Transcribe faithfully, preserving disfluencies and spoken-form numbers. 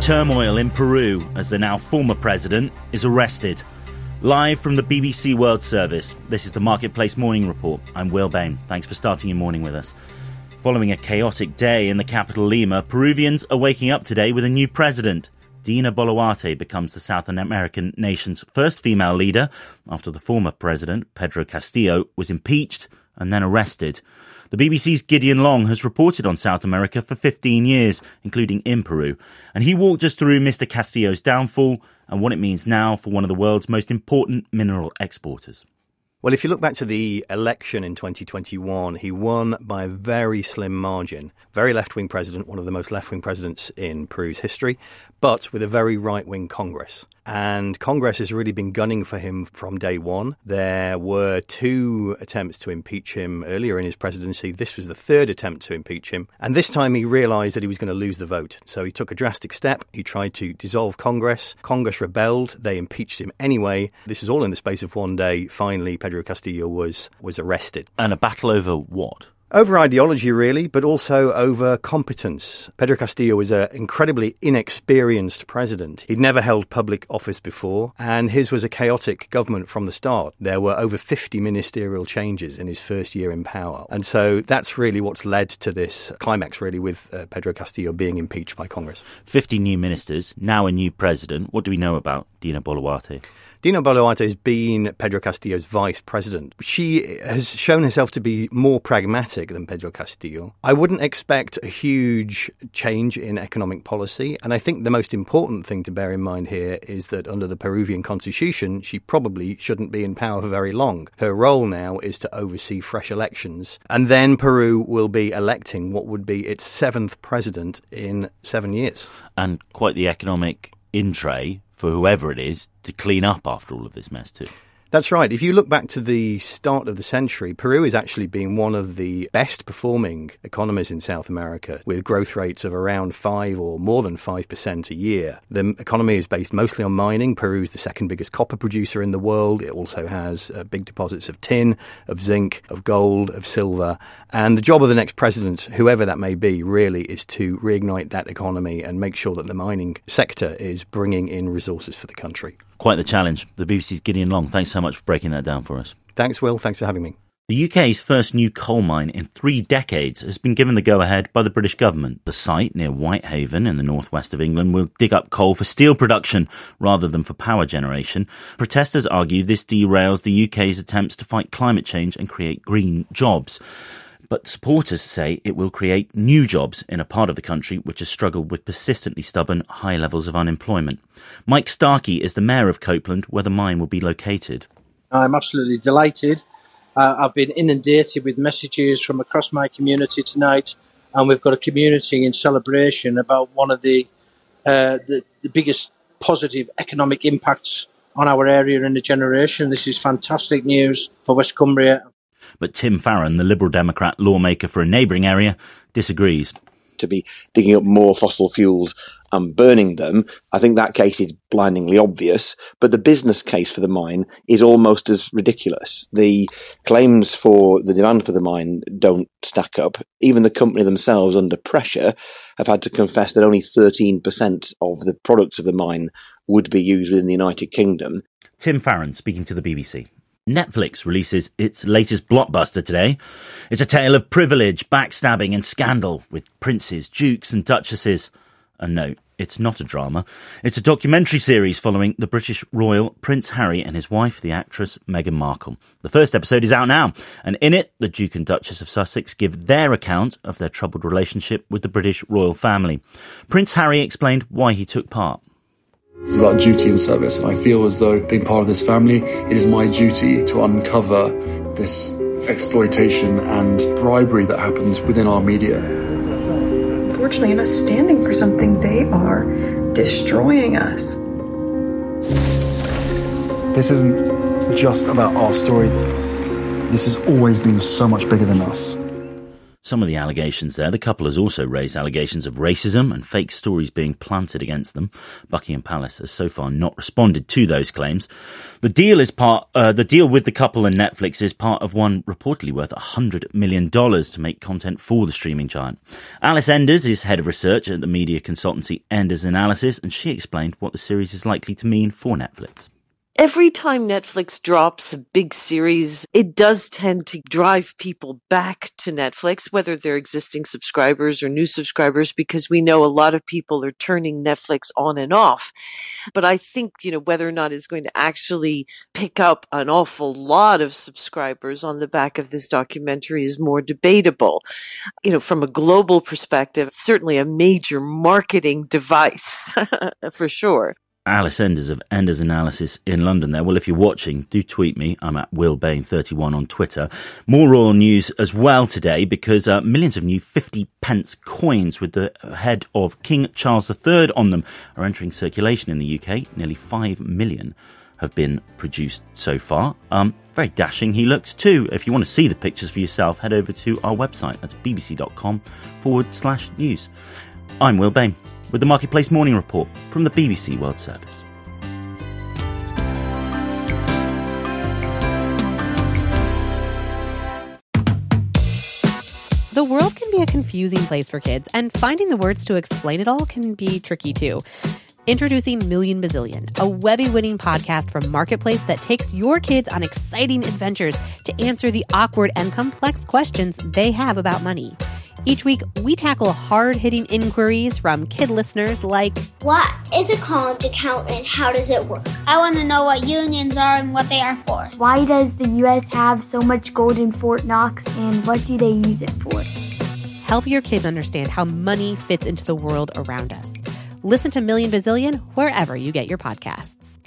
turmoil in Peru as the now former president is arrested. Live from the B B C World Service, this is the Marketplace Morning Report. I'm Will Bain. Thanks for starting your morning with us. Following a chaotic day in the capital Lima, Peruvians are waking up today with a new president. Dina Boluarte becomes the South American nation's first female leader after the former president, Pedro Castillo, was impeached and then arrested. The B B C's Gideon Long has reported on South America for fifteen years, including in Peru, and he walked us through Mister Castillo's downfall and what it means now for one of the world's most important mineral exporters. Well, if you look back to the election in twenty twenty-one, he won by a very slim margin. Very left-wing president, one of the most left-wing presidents in Peru's history, but with a very right-wing Congress. And Congress has really been gunning for him from day one. There were two attempts to impeach him earlier in his presidency. This was the third attempt to impeach him. And this time he realised that he was going to lose the vote. So he took a drastic step. He tried to dissolve Congress. Congress rebelled. They impeached him anyway. This is all in the space of one day. Finally, Pedro Castillo was, was arrested. And a battle over what? Over ideology, really, but also over competence. Pedro Castillo was an incredibly inexperienced president. He'd never held public office before, and his was a chaotic government from the start. There were over fifty ministerial changes in his first year in power. And so that's really what's led to this climax, really, with uh, Pedro Castillo being impeached by Congress. fifty new ministers, now a new president. What do we know about Dina Boluarte? Dina Boluarte has been Pedro Castillo's vice president. She has shown herself to be more pragmatic than Pedro Castillo. I wouldn't expect a huge change in economic policy. And I think the most important thing to bear in mind here is that under the Peruvian constitution, she probably shouldn't be in power for very long. Her role now is to oversee fresh elections. And then Peru will be electing what would be its seventh president in seven years. And quite the economic in tray for whoever it is to clean up after all of this mess too. That's right. If you look back to the start of the century, Peru has actually been one of the best performing economies in South America, with growth rates of around five or more than five percent a year. The economy is based mostly on mining. Peru is the second biggest copper producer in the world. It also has uh, big deposits of tin, of zinc, of gold, of silver. And the job of the next president, whoever that may be, really is to reignite that economy and make sure that the mining sector is bringing in resources for the country. Quite the challenge. The B B C's Gideon Long, thanks so much for breaking that down for us. Thanks, Will. Thanks for having me. The U K's first new coal mine in three decades has been given the go-ahead by the British government. The site near Whitehaven in the northwest of England will dig up coal for steel production rather than for power generation. Protesters argue this derails the U K's attempts to fight climate change and create green jobs. But supporters say it will create new jobs in a part of the country which has struggled with persistently stubborn high levels of unemployment. Mike Starkey is the mayor of Copeland, where the mine will be located. I'm absolutely delighted. Uh, I've been inundated with messages from across my community tonight, and we've got a community in celebration about one of the, uh, the, the biggest positive economic impacts on our area in a generation. This is fantastic news for West Cumbria. But Tim Farron, the Liberal Democrat lawmaker for a neighbouring area, disagrees. To be digging up more fossil fuels and burning them, I think that case is blindingly obvious, but the business case for the mine is almost as ridiculous. The claims for the demand for the mine don't stack up. Even the company themselves, under pressure, have had to confess that only thirteen percent of the products of the mine would be used within the United Kingdom. Tim Farron speaking to the B B C. Netflix releases its latest blockbuster today. It's a tale of privilege, backstabbing and scandal with princes, dukes and duchesses. And no, it's not a drama. It's a documentary series following the British royal Prince Harry and his wife, the actress Meghan Markle. The first episode is out now, and in it, the Duke and Duchess of Sussex give their account of their troubled relationship with the British royal family. Prince Harry explained why he took part. This is about duty and service, and I feel as though being part of this family, it is my duty to uncover this exploitation and bribery that happens within our media. Unfortunately, in us standing for something, they are destroying us. This isn't just about our story. This has always been so much bigger than us. some of the allegations there. The couple has also raised allegations of racism and fake stories being planted against them. Buckingham Palace has so far not responded to those claims. The deal is part, uh, the deal with the couple and Netflix is part of one reportedly worth one hundred million dollars to make content for the streaming giant. Alice Enders is head of research at the media consultancy Enders Analysis, and she explained what the series is likely to mean for Netflix. Every time Netflix drops a big series, it does tend to drive people back to Netflix, whether they're existing subscribers or new subscribers, because we know a lot of people are turning Netflix on and off. But I think, you know, whether or not it's going to actually pick up an awful lot of subscribers on the back of this documentary is more debatable. You know, from a global perspective, it's certainly a major marketing device, for sure. Alice Enders of Enders Analysis in London there. Well, if you're watching, do tweet me. I'm at Will Bain thirty-one on Twitter. More royal news as well today, because uh, millions of new fifty pence coins with the head of King Charles the Third on them are entering circulation in the U K. Nearly five million have been produced so far. Um, very dashing he looks too. If you want to see the pictures for yourself, head over to our website. That's bbc.com forward slash news. I'm Will Bain with the Marketplace Morning Report from the B B C World Service. The world can be a confusing place for kids, and finding the words to explain it all can be tricky too. Introducing Million Bazillion, a Webby-winning podcast from Marketplace that takes your kids on exciting adventures to answer the awkward and complex questions they have about money. Each week, we tackle hard-hitting inquiries from kid listeners like, what is a college account and how does it work? I want to know what unions are and what they are for. Why does the U S have so much gold in Fort Knox, and what do they use it for? Help your kids understand how money fits into the world around us. Listen to Million Bazillion wherever you get your podcasts.